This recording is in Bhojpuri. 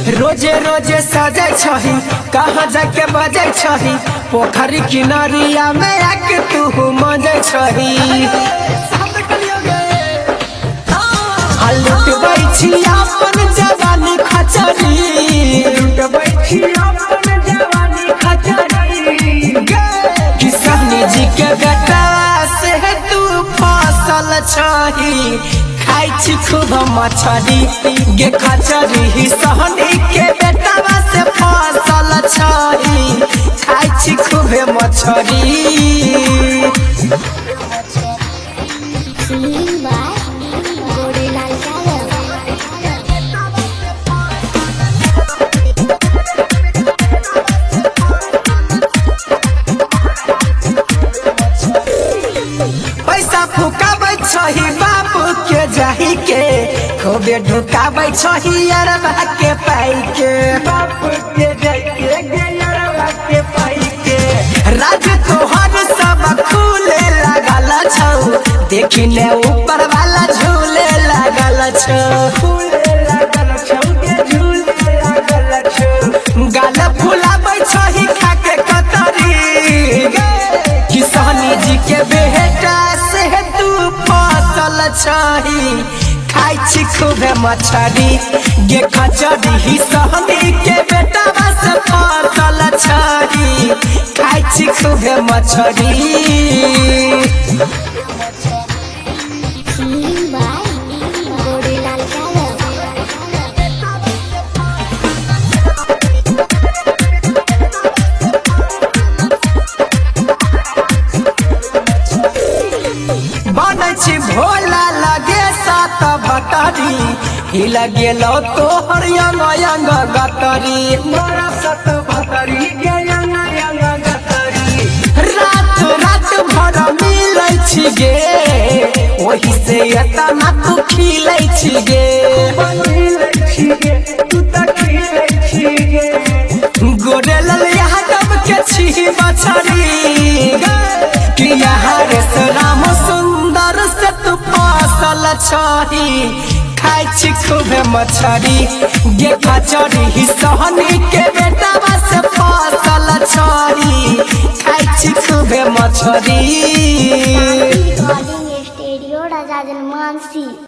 रोजे रोजे सजे छही कहाँ जाके बजे छही पोखरी किनारिया में आके तू मजे छही लुटबै छी अपन जवानी खचरी किसानी जी के बेटा से तू फसल छही खाई छी खूब मछरी गे खचरी सहनी के बेटा से फसल छही खाई छी खूब मछरी। पैसा फुकाबै छही बाबू के जाही के खूबे ढुकाबै छही अरबा के पाई के बाबू के जाही के अरबा के पाई के राज तोहर सब खुले लागल छौ देखिने ऊपर वाला झूले लागल छौ झूले लागल छौ झूले लागल छौ गाल फुलाबै छही खाके कतरी किसानी जी के बेटा से तू फसल छही खाई छी खूबे मछरी गे खचरी सहनी के बेटा से फसल छही खाई छी खूबे मछरी। भोला लगे सात बटरी हिल गेलो तोहर यंग यंग गतरी मोरा सत बटरी के यंग यंग गतरी रात रात भर मिलै छी गे ओही से एतना तू खिलै छी गे मिलै छी गे तू त खिलै छी गे गोरे ललिया दब के छी मछरी कि यहाँ रे राम सुंदर से तू फसल छही खाई छी खूबे मछरी गे खचरी सहनी के बेटा से फसल छही खाई छी खूबे मछरी।